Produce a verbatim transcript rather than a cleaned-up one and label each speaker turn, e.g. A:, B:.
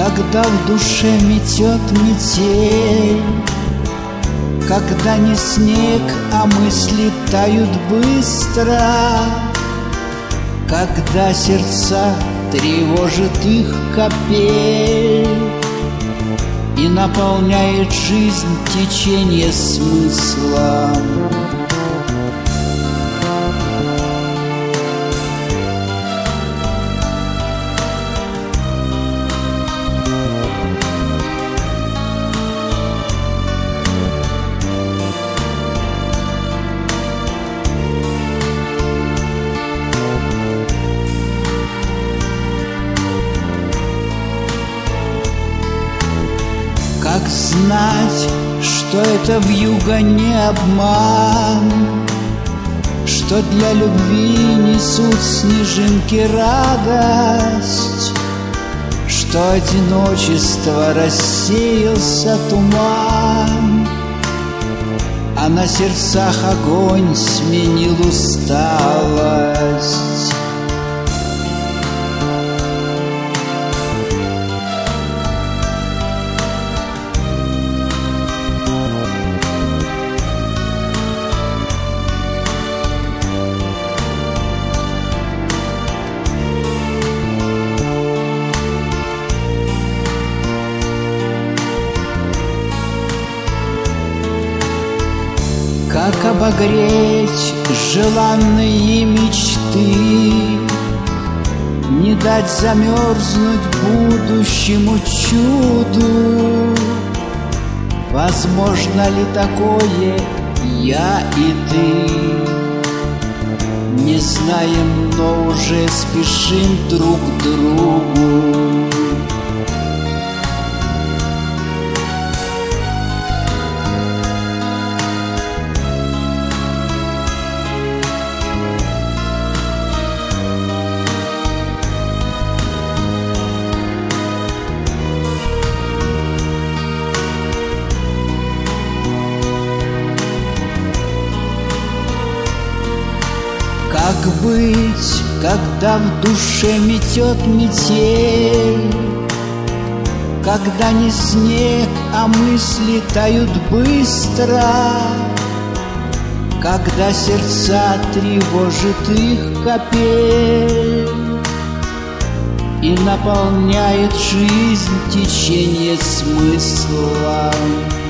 A: когда в душе метет метель, когда не снег, а мысли тают быстро, когда сердца тревожит их капель и наполняет жизнь течение смысла. Как знать, что это вьюга не обман, что для любви несут снежинки радость, что одиночество рассеялся туман, а на сердцах огонь сменил усталость. Как обогреть желанные мечты, не дать замерзнуть будущему чуду? Возможно ли такое я и ты? Не знаем, но уже спешим друг к другу. Как быть, когда в душе метет метель, когда не снег, а мысли тают быстро, когда сердца тревожит их капель и наполняет жизнь течение смысла?